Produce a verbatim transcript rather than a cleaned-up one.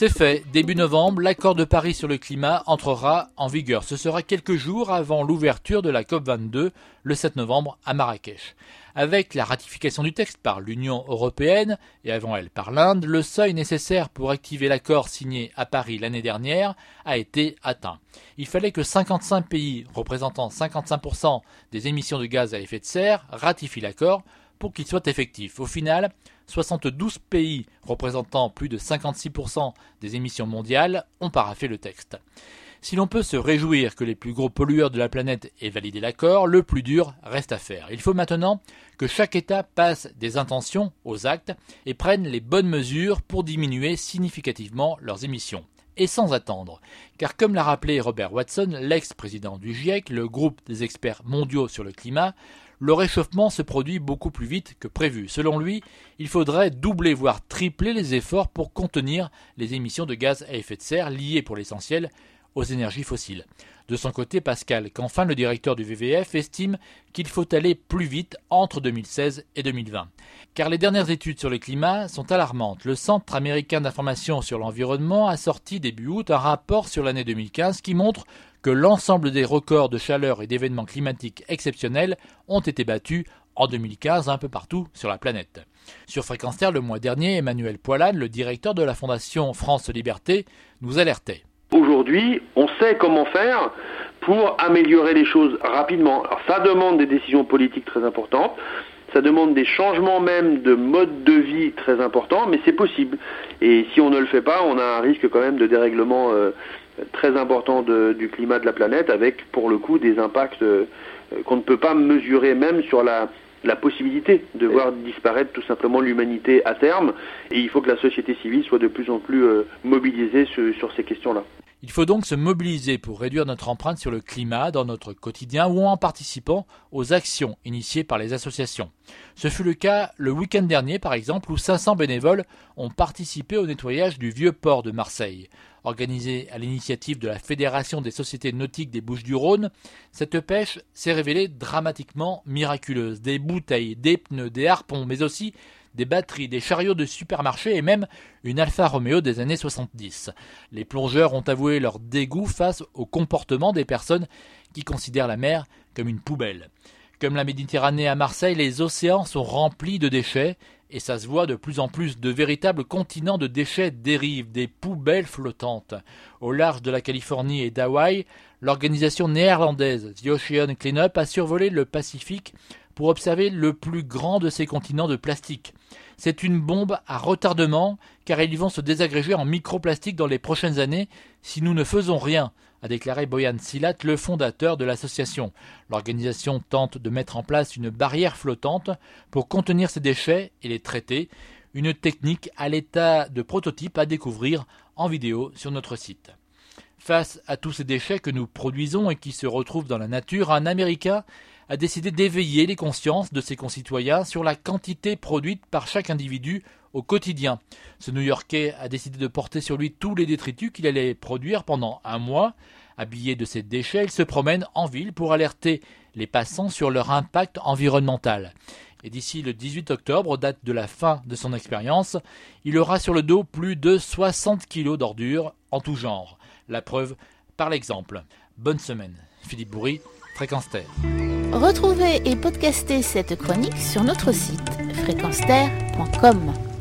C'est fait, début novembre, l'accord de Paris sur le climat entrera en vigueur. Ce sera quelques jours avant l'ouverture de la COP vingt-deux, le sept novembre, à Marrakech. Avec la ratification du texte par l'Union européenne, et avant elle par l'Inde, le seuil nécessaire pour activer l'accord signé à Paris l'année dernière a été atteint. Il fallait que cinquante-cinq pays représentant cinquante-cinq pour cent des émissions de gaz à effet de serre ratifient l'accord pour qu'il soit effectif. Au final, soixante-douze pays représentant plus de cinquante-six pour cent des émissions mondiales ont paraphé le texte. Si l'on peut se réjouir que les plus gros pollueurs de la planète aient validé l'accord, le plus dur reste à faire. Il faut maintenant que chaque État passe des intentions aux actes et prenne les bonnes mesures pour diminuer significativement leurs émissions. Et sans attendre, car comme l'a rappelé Robert Watson, l'ex-président du GIEC, le groupe des experts mondiaux sur le climat, le réchauffement se produit beaucoup plus vite que prévu. Selon lui, il faudrait doubler voire tripler les efforts pour contenir les émissions de gaz à effet de serre liées pour l'essentiel aux énergies fossiles. De son côté, Pascal Canfin, le directeur du W W F, estime qu'il faut aller plus vite entre deux mille seize et deux mille vingt. Car les dernières études sur le climat sont alarmantes. Le Centre américain d'information sur l'environnement a sorti début août un rapport sur l'année deux mille quinze qui montre que l'ensemble des records de chaleur et d'événements climatiques exceptionnels ont été battus en deux mille quinze un peu partout sur la planète. Sur Fréquence Terre, le mois dernier, Emmanuel Poilane, le directeur de la Fondation France Liberté, nous alertait. Aujourd'hui, on sait comment faire pour améliorer les choses rapidement. Alors ça demande des décisions politiques très importantes, ça demande des changements même de mode de vie très importants, mais c'est possible. Et si on ne le fait pas, on a un risque quand même de dérèglement euh, très important de, du climat de la planète, avec pour le coup des impacts euh, qu'on ne peut pas mesurer même sur la la possibilité de voir disparaître tout simplement l'humanité à terme, et il faut que la société civile soit de plus en plus euh, mobilisée sur, sur ces questions-là. Il faut donc se mobiliser pour réduire notre empreinte sur le climat dans notre quotidien ou en participant aux actions initiées par les associations. Ce fut le cas le week-end dernier par exemple où cinq cents bénévoles ont participé au nettoyage du vieux port de Marseille. Organisée à l'initiative de la Fédération des sociétés nautiques des Bouches-du-Rhône, cette pêche s'est révélée dramatiquement miraculeuse. Des bouteilles, des pneus, des harpons, mais aussi des batteries, des chariots de supermarché et même une Alfa Romeo des années soixante-dix. Les plongeurs ont avoué leur dégoût face au comportement des personnes qui considèrent la mer comme une poubelle. Comme la Méditerranée à Marseille, les océans sont remplis de déchets et ça se voit de plus en plus. De véritables continents de déchets dérivent, des poubelles flottantes. Au large de la Californie et d'Hawaï, l'organisation néerlandaise The Ocean Cleanup a survolé le Pacifique pour observer le plus grand de ces continents de plastique. C'est une bombe à retardement car ils vont se désagréger en microplastique dans les prochaines années si nous ne faisons rien, a déclaré Boyan Silat, le fondateur de l'association. L'organisation tente de mettre en place une barrière flottante pour contenir ces déchets et les traiter, une technique à l'état de prototype à découvrir en vidéo sur notre site. Face à tous ces déchets que nous produisons et qui se retrouvent dans la nature, un Américain a décidé d'éveiller les consciences de ses concitoyens sur la quantité produite par chaque individu au quotidien. Ce New-Yorkais a décidé de porter sur lui tous les détritus qu'il allait produire pendant un mois. Habillé de ces déchets, il se promène en ville pour alerter les passants sur leur impact environnemental. Et d'ici le dix-huit octobre, date de la fin de son expérience, il aura sur le dos plus de soixante kilos d'ordures en tout genre. La preuve par l'exemple. Bonne semaine. Philippe Bourri, Fréquence Terre. Retrouvez et podcastez cette chronique sur notre site fréquence terre point com.